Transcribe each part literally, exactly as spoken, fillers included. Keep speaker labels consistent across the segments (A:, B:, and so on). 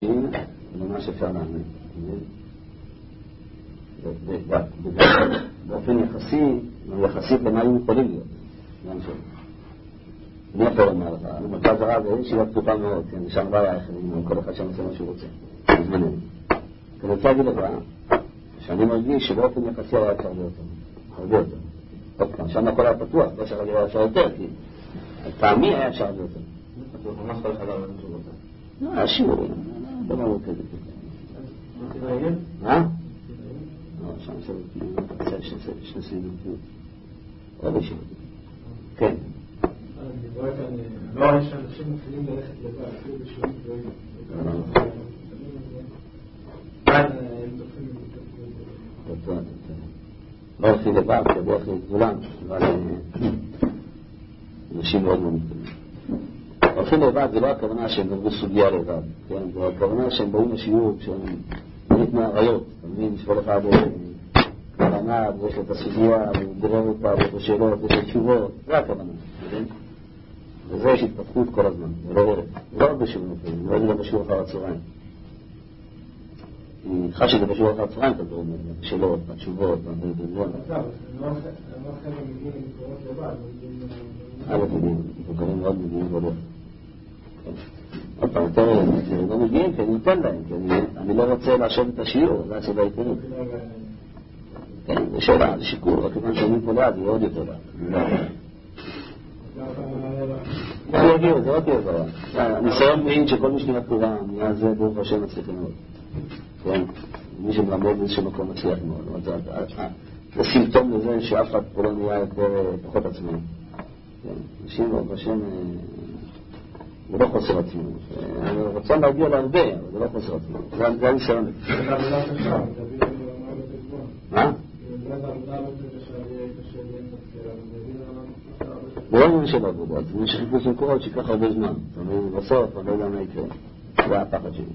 A: אנשים, ממש אפשר להאמין. באופן יחסי, יחסית למה הם יכולים להיות. אני יכול לומר לך, המרכז הרב זה ישיבה פתוחה מאוד, שם בא היחדים, כל אחד שם עושה מה שהוא רוצה, בזמננו. אני רוצה להגיד לך, שאני מרגיש שבאופן יחסי היה אפשר להיות, הרבה יותר. עוד פעם, שם הכל היה פתוח, לא שרק היה אפשר יותר, כי פעמי היה אפשר להיות. אתה ממש כל אחד היה משהו רוצה. לא, היה שיעורים, לא מה הוא כזה. מה? לא, שם שני סביבים. עוד שיעורים. כן.
B: לא, יש אנשים מתחילים ללכת לבד, אפילו בשיעורים גבוהים.
A: לא הולכים לבד, כדי הולכים לכולם, אבל אנשים מאוד מאוד מתקדמים. הולכים לבד זה לא הכוונה שהם נרגו סוגיה לבד, זה הכוונה שהם באים לשיעור, שהם ניתנו הרעיות, תמיד שכל אחד כוונה, ויש לו את הסוגיה, והוא גורר אותה, ויש לו שאלות, ויש לו תשובות, זה הכוונה, וזה יש התפתחות כל הזמן, זה לא ערב, זה לא בשיעור נפלים, זה לא בשיעור אחר הצהריים. אני חושב שזה בשיעור אחר הצהריים, אתה אומר, שאלות, התשובות,
B: לא חייב מגיעים למקורות לבד,
A: א' מגיעים, מקורים מאוד מגיעים בדרך. עוד פעם, יותר לא מגיעים, כי אני נותן להם, כי אני לא רוצה להשאר את השיעור, זה הסיבה העיקרית. כן, זה שאלה, זה שיקול, רק כיוון שאני פה ליד, זה עוד יותר רע. זה יגיעו, זה עוד יותר רע. הניסיון מעיד שכל מי שנראה תורה, נראה זה ברוך השם מצליח מאוד. כן, מי שמלמד באיזשהו מקום מצליח מאוד. זה סימפטום לזה שאף אחד פה לא נראה יותר פחות עצמנו. אנשים ברוך השם, זה לא חוסר עצמנו. אני רוצה להגיע להרבה, אבל זה לא חוסר עצמנו. זה הניסיון. מה? זה לא עניין של עבודה, זה עניין שחיפוש מקורות שיקח הרבה זמן. זאת אומרת, בסוף, אני לא יודע מה יקרה. זה הפחד שלי.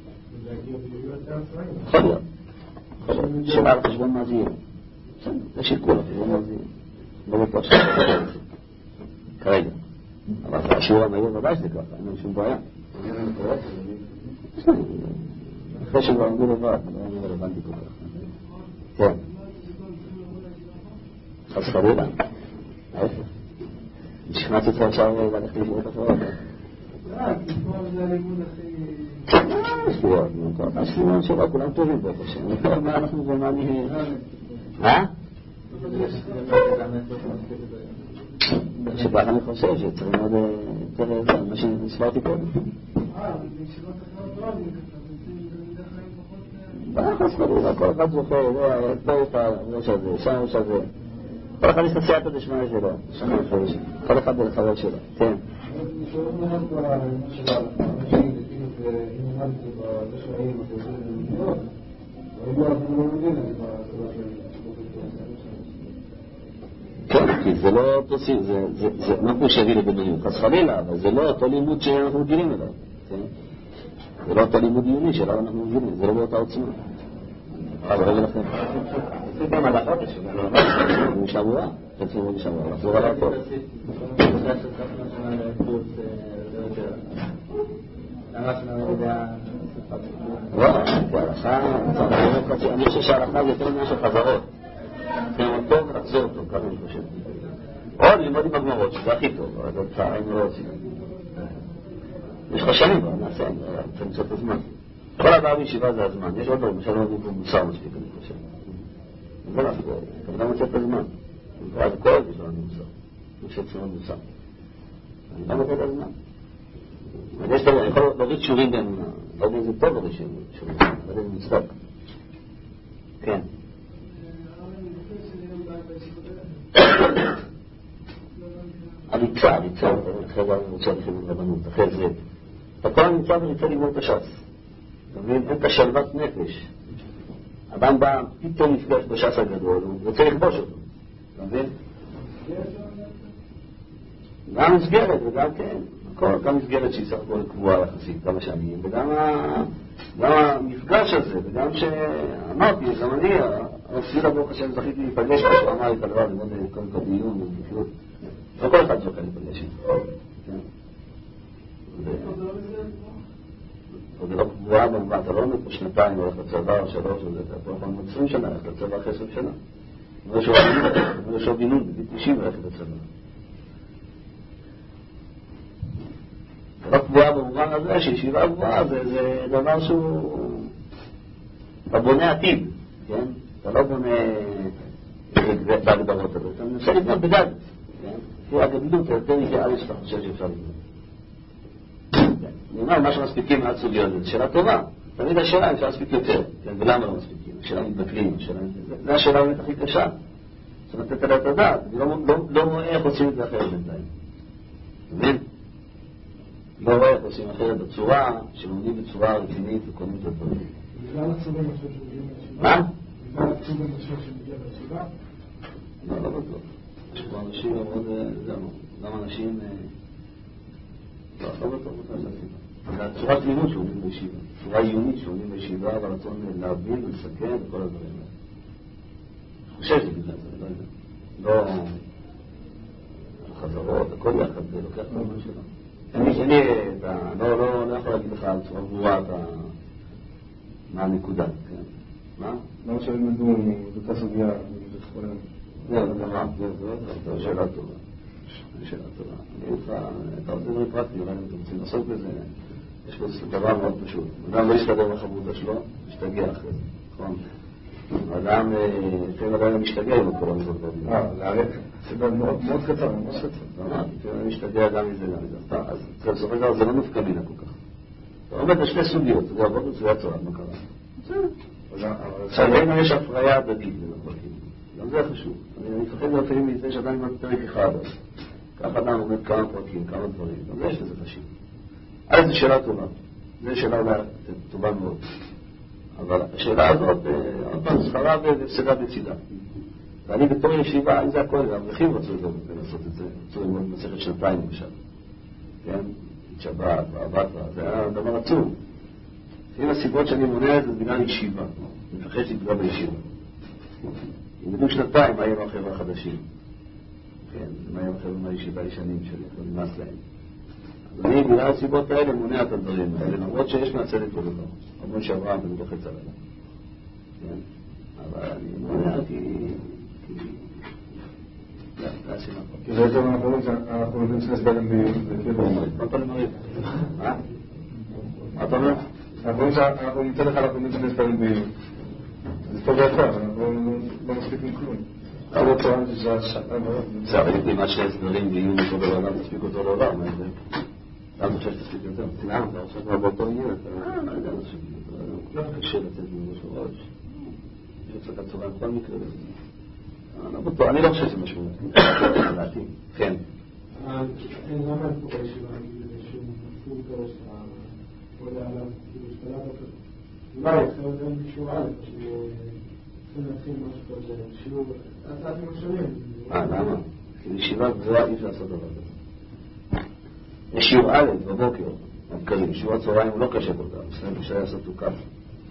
A: יכול להיות. שאלה על חשבון מה זה יהיה. זה שיקול, חשבון מה זה יהיה. לא בטוח שזה ככה. כרגע. אבל השיעור המהיר ודאי שזה ככה, אין לנו שום בעיה. אחרי שכבר עמדו לבד, לא רלוונטי כל כך. כן. חס חלילה. ההפך. שכנעתי אותך עכשיו ללכת לישיבות אחרות.
B: אה, כי פה זה הלימוד הכי...
A: אה, שטויות, השטויות שלו, כולם טובים ברוך השם. נקרא מה אנחנו ומה נהיה. אה? שכך אני חושב שצריך מאוד יותר מה שנסברתי קודם.
B: אה, בישיבות אחרות לא אני
A: חס חלילה, כל אחד זוכר, פה יש הראש הזה, שם הראש הזה. כל אחד יש את הסייעתא דשמיא שלו, כל אחד לחבר שלו, כן.
B: אני שואל מאוד כל העניין של האנשים, כאילו, אם נמדתי בזה שהאים, אנחנו עושים ללמוד, אבל אנחנו לא מבינים את זה בצורה של...
A: כן, כי זה לא אותו סיום, זה משהו שהביא לבינוניות, חס חלילה, אבל זה לא אותו לימוד שאנחנו מגיעים אליו, זה לא אותו לימוד עיוני שלנו אנחנו מגיעים, זה לא באותה עוצמה. אבל רגע לכם.
B: זה גם על החודש, זה לא...
A: משבוע, תצאו משבוע, לחזור על הכל. אני חושב שההלכה זה יותר עניין של חזרות. זה טוב לחזור אותו, ככה אני חושב. עוד ללמוד עם הגמרות, שזה הכי טוב, אבל זה צער, היינו לא עושים. יש לך שנים, אבל נעשה, צריך למצוא את הזמן. כל הדבר בישיבה זה הזמן. יש עוד דברים, עכשיו לא נגיד מוסר מספיק, אני חושב. זה לא, אתה גם מצא את הזמן. ואז כל עוד יש לנו מוסר. יש אצלנו מוסר. אני גם מצא את הזמן. אני יכול להוריד שורים באמונה. לא יודע איזה טוב הרי שורים. לא יודע איזה מצטוק. כן. הריצה, הריצה, אחרי זה אני רוצה לכם רבנות, אחרי זה. הכל נמצא וריצה לגמור את הש"ס. אתה מבין? אין את השלוות נפש. אדם בא, פתאום נפגש בש"ס הגדול, הוא רוצה לכבוש אותו. אתה מבין? גם מסגרת, וגם כן. גם מסגרת שהיא סך הכל קבועה יחסית, כמה שנים, וגם המפגש הזה, וגם שאמרתי, גם אני, הרב ברוך השם זכיתי להיפגש, כשהוא אמר לי את הדבר, ללמוד קודם כל דיון, ובכלל. לא כל אחד זוכה להיפגש איתו. זה לא קבועה במובן, אתה לא עומד פה שנתיים, הולך לצבא או שלוש, או זה, אתה יכול לעמוד עשרים שנה, הולך לצבא אחרי עשרים שנה. יש לו בינון, בגיל תשעים הולך לצבא. זה לא קבועה במובן הזה, שישיבה גבוהה זה דבר שהוא... אתה בונה עתיד, כן? אתה לא בונה בהגדרות הזה, אתה מנסה לבנות בגד, כן? כי הגדלות יותר אידיאלית שאתה חושב שאפשר לבנות. אני אומר, מה שמספיקים מעט סוגיות, זו שאלה טובה. תמיד השאלה אם אפשר להספיק יותר, כן? ולמה לא מספיקים? השאלה מתבטלים, זו השאלה באמת הכי קשה. זאת לתת עליה את הדעת, אני לא רואה איך עושים את זה אחרת בינתיים. מבין? לא רואה איך עושים אחרת בצורה, שלומדים בצורה רצינית וקונים את הדברים.
B: בגלל הצורים עכשיו שמגיעים לישיבה?
A: מה?
B: בגלל הצורים עכשיו שמגיעים לישיבה?
A: לא, לא בטוח. יש פה אנשים מאוד, זהו, גם אנשים, לא, לא בטוח, בטוח שעשיבה. זה הצורת לימוד שעומדים בישיבה. צורה עיונית שעומדים בישיבה, והרצון להבין ולסכם וכל הדברים האלה. אני חושב שזה בגלל זה, לא יודע. לא... חזרות, הכל יחד, זה לוקח את הזמן שלנו. אני לא יכול להגיד לך על צורה ברורה מה הנקודה, כן? מה?
B: למה שלמדו מאותה סוגיה?
A: זהו, זה מה, זו שאלה טובה. שאלה טובה. אתה רוצה דברים פרקטיים, אולי אתם רוצים לעשות בזה, יש פה דבר מאוד פשוט. אדם לא יסתדר בחבודה שלו, ישתגע אחרי זה, נכון? אדם, לפעמים אדם משתגע עם כל המזות בדיוק.
B: אה, להרק. זה מאוד קטן, מאוד קטן.
A: לפעמים משתגע גם מזה, גם מזה. אז בסופו של דבר זה לא נפקא מינה כל כך. אתה עומד לשני סוגיות, זה עבוד מצויה צורת, מה קרה? עכשיו, יש הפריה הדדית, גם זה חשוב. אני מפחד לפעמים מזה שאדם עם פרק אחד, כך אדם עומד כמה פרקים, כמה דברים, גם זה יש לזה חשוב. אז זו שאלה טובה. זו שאלה טובה מאוד. אבל השאלה הזאת, עוד פעם, זכרה והפסדה בצידה. ואני בתור ישיבה, אם זה הכל, האברכים רצו לעשות את זה, רצו ללמוד מסכת שנתיים למשל. כן? שבת, ואהבת, זה היה דבר עצום. אם הסיבות שאני מונע את זה, זה בגלל ישיבה. אני מפחד שתפגע בישיבה. אם ידעו שנתיים, מה יהיה החבר'ה החדשים? כן, מה יהיה החבר'ה מהישיבה הישנים שלי, לא נמאס להם. אז אני, בגלל הסיבות האלה, מונע את הדברים האלה, למרות שיש מהצדק כל דבר. אמרו שאברהם, זה לא חץ עליי. כן? אבל אני מונע כי...
B: כי זה יותר מהפעמים שאנחנו יודעים שנסבל עם בקרב.
A: מה אתה למריב? מה? מה אתה אומר?
B: הפעמים שאנחנו נמצא לך אנחנו יודעים שנסבל עם בקרב. זה טוב ויפה, אנחנו לא מספיקים כלום. אבל צורם שזה השעה מאוד.
A: זה, אבל אם כמעט שני הסדרים ויהיו מכל דבר עולם, תספיק אותו לעולם, מה זה? למה חושב שתספיק יותר? למה? אתה חושב כבר באותו עניין, אתה לא יודע משהו. לא קשה לצאת ממשהו ראש. יש הצלחת צורה בכל מקרה. אני לא חושב שזה משהו. לדעתי. כן.
B: למה את פה בישיבה? שהוא מפור כזה שאתה עולה עליו, כאילו השתלה בקר. אולי, אחרי עוד אין שיעור א', שהוא נתחיל משהו כזה, שיעור, הצעת עם השנים.
A: אה, למה? כי בישיבה גבוהה אי אפשר לעשות דבר כזה. יש שיעור א' בבוקר, המקרים, שיעור הצהריים הוא לא קשה כל כך, בסדר, אפשר לעשות הוא כף.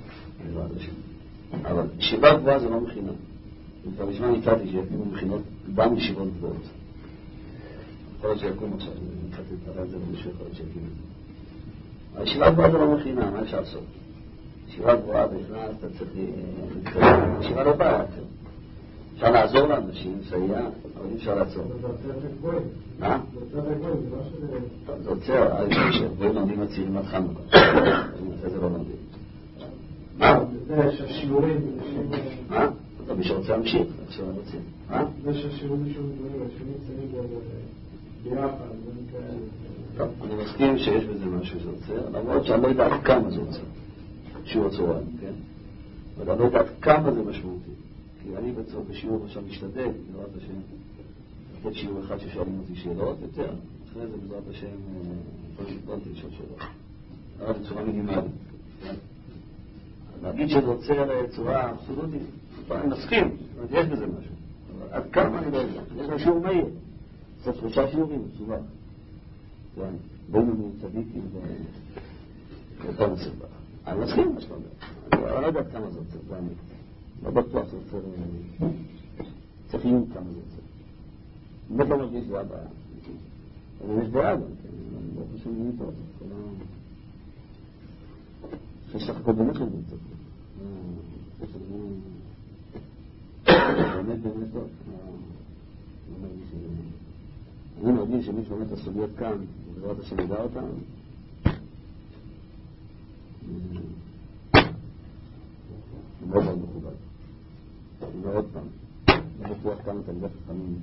A: אבל ישיבה גבוהה זה לא מכינה. כבר בזמן הצעתי שיקימו מכינות, גם ישיבות גבוהות. יכול להיות שיקום עכשיו, אני מצאתי את הרע הזה במשהו, יכול להיות שיקימו את זה. הישיבה גבוהה זה לא מכינה, מה אפשר לעשות? ישיבה גבוהה בכלל, אתה צריך להתקדם. ישיבה לא באה יותר. אפשר לעזור לאנשים, לסייע, אבל אי אפשר לעצור.
B: זה עוצר את הגבוהים.
A: מה?
B: זה עוצר את הגבוהים, זה לא שזה...
A: זה עוצר, הגבוהים לומדים הצעירים עד חנוכה. אחרי זה לא לומדים. מה?
B: זה שהשיעורים...
A: מה? מי שרוצה להמשיך, עכשיו אני רוצה. מה?
B: זה שהשיעורים שיעורים דברים, השיעורים צעים ביחד, דברים כאלה.
A: טוב, אני מסכים שיש בזה משהו שעוצר, למרות שאני לא יודע עד כמה זה עוצר. שיעור הצהריים, כן? אבל אני לא יודע עד כמה זה משמעותי. כי אני בצורה בשיעור עכשיו משתדל, בעזרת השם, לתת שיעור אחד ששואלים אותי שאלות, יותר. אחרי זה בעזרת השם, לא נתתי לשאול שאלות. אבל בצורה מינימלית. להגיד שזה עוצר צורה אבסולוטית, אני מסכים, יש בזה משהו. אבל עד כמה אני לא יודע. יש לו שיעור מהיר. זה שלושה שיעורים, מסובך. בואו נגיד צדיקים ויותר מסובך. אני מסכים מה שאתה אומר. אני לא יודע כמה זה עוצר, זה אני. לא בטוח זה עוצר, צריך עיון כמה זה עוצר. אני באמת לא מרגיש זה הבעיה. אבל יש בעיה גם, אני לא חושב לי טוב. יש לך הכל באמת לומדים טוב. באמת באמת טוב. אני מרגיש שמי שבאמת הסוגיות כאן, ובעזרת השם ידע אותם, הוא מאוד מאוד מכובד. אני אומר עוד פעם, אני בטוח כמה תלמידי חכמים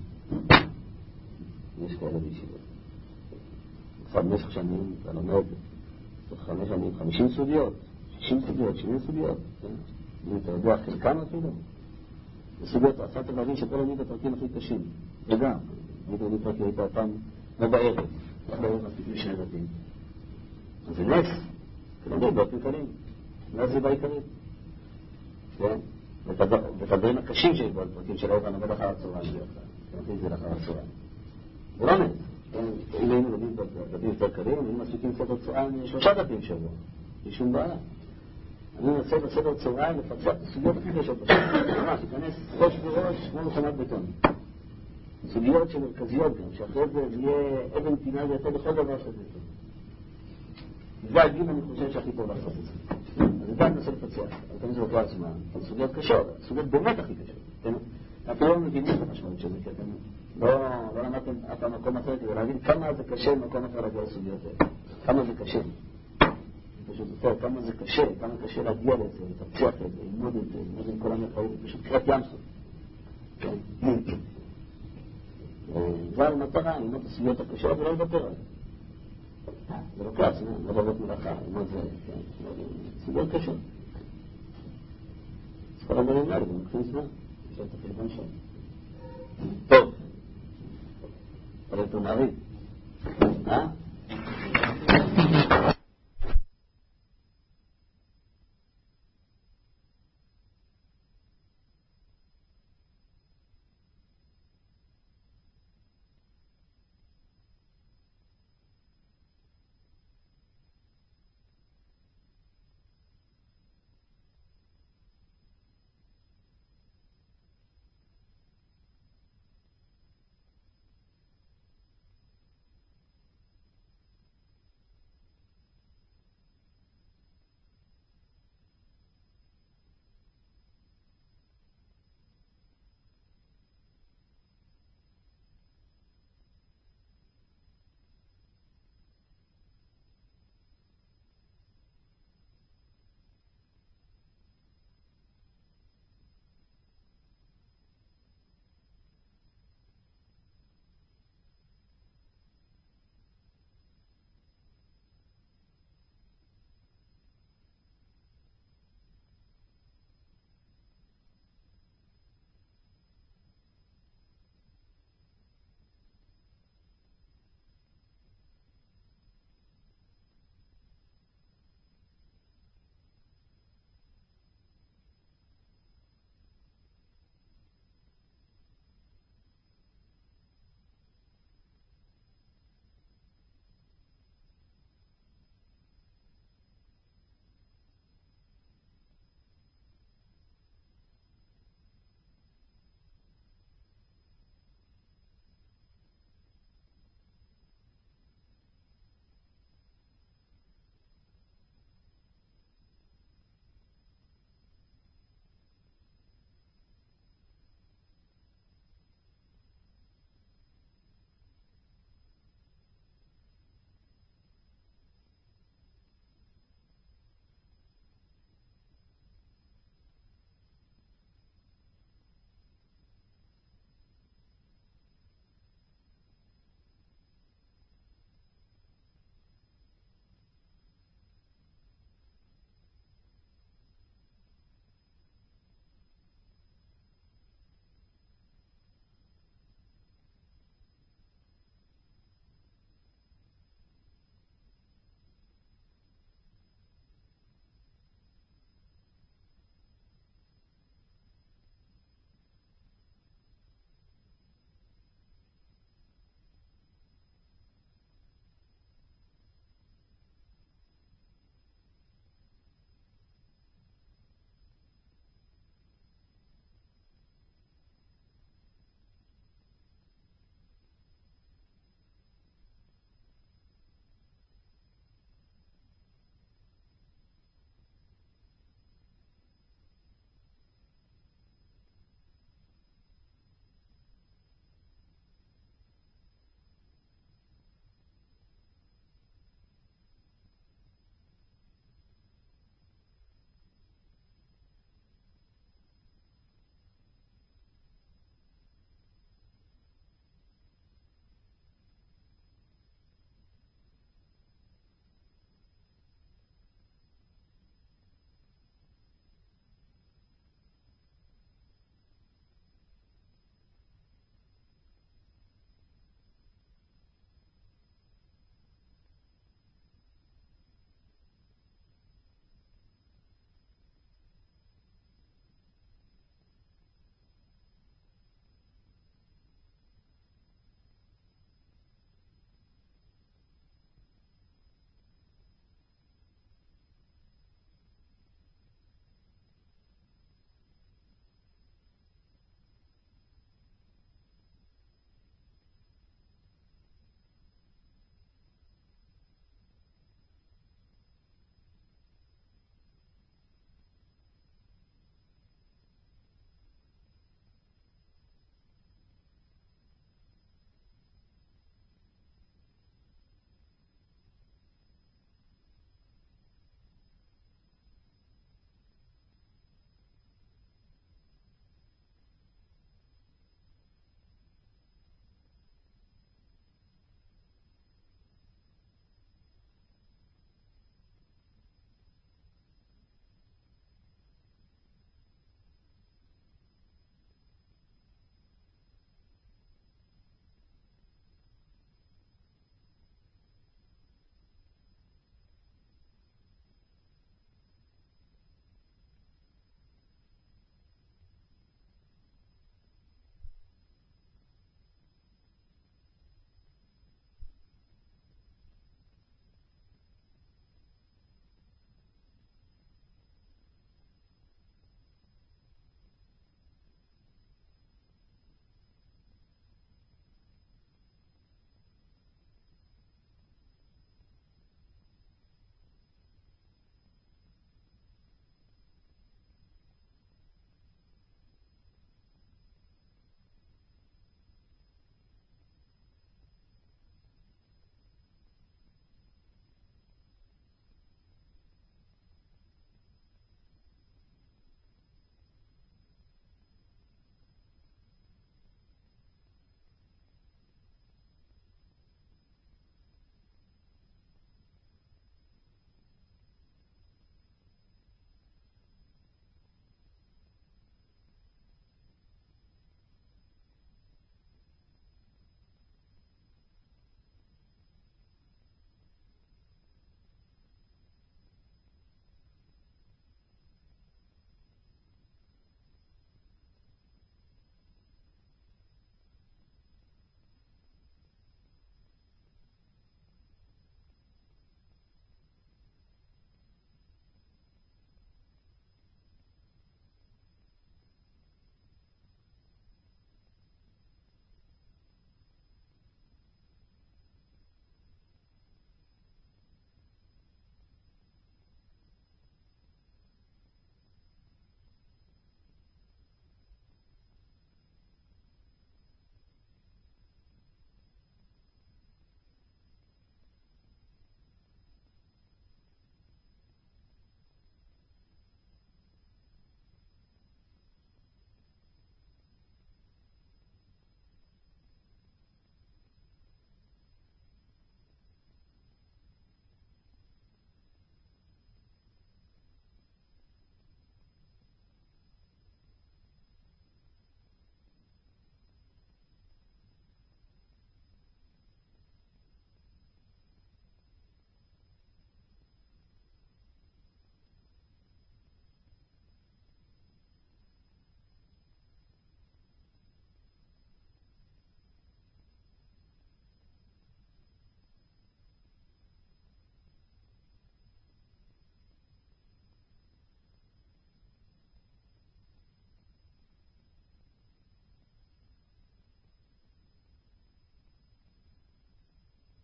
A: יש כאלה בישיבות. כבר במשך שנים אתה לומד חמש שנים, חמישים סוגיות, שישים סוגיות, שבעים סוגיות. אם אתה יודע חלקם אפילו, בסוגיות עשת להבין שכל ענית הפרקים הכי קשים. וגם, ענית ענית פרקים הייתה פעם, לא בערב, לא בערב מספיק לשני דתים. אז זה נס, זה לא באופן קלים, נס זה בעיקרים. כן? ואת הדברים הקשים שיש בו, הפרקים של האופן עובד אחר הצהריים, כן, זה לאחר הצהריים. זה לא נס. אם היינו לומדים דתים יותר קלים, היינו מספיקים סדר צהריים שלושה דתים שבוע. יש שום בעיה. אני מנסה בסדר צהריים לפצח את הסוגיות הכי קשות בשביל. ממש, תיכנס ראש בראש כמו מכונת בטון. סוגיות שמרכזיות גם, שאחרי זה יהיה אבן פינה ויותר בכל דבר שזה. זה הגיל אני חושב שהכי טוב לעשות את זה. אז זה גם ננסה לפצח. אבל כאן זה אותו עצמה. סוגיות קשות, סוגיות באמת הכי קשות. אפילו לא מבינים את המשמעות של זה, כי אתם לא למדתם אף המקום אחר כדי להבין כמה זה קשה במקום אחר להגיע לסוגיות האלה. כמה זה קשה. פשוט יותר, כמה זה קשה, כמה קשה להגיע לזה, לתפצח את זה, ללמוד את זה, ללמוד עם כל המחאות, פשוט קראת ים סוף. כן. כבר מטרה, ללמוד את הסוגיות הקשות ולא לוותר על זה. זה לא קלאס, לא לעבוד מלאכה, ללמוד זה, כן. סוגיות קשות. אז כל הדברים האלה, גם קחים זמן. יש את החלבון שם. טוב. אבל אתה מעריב. אה?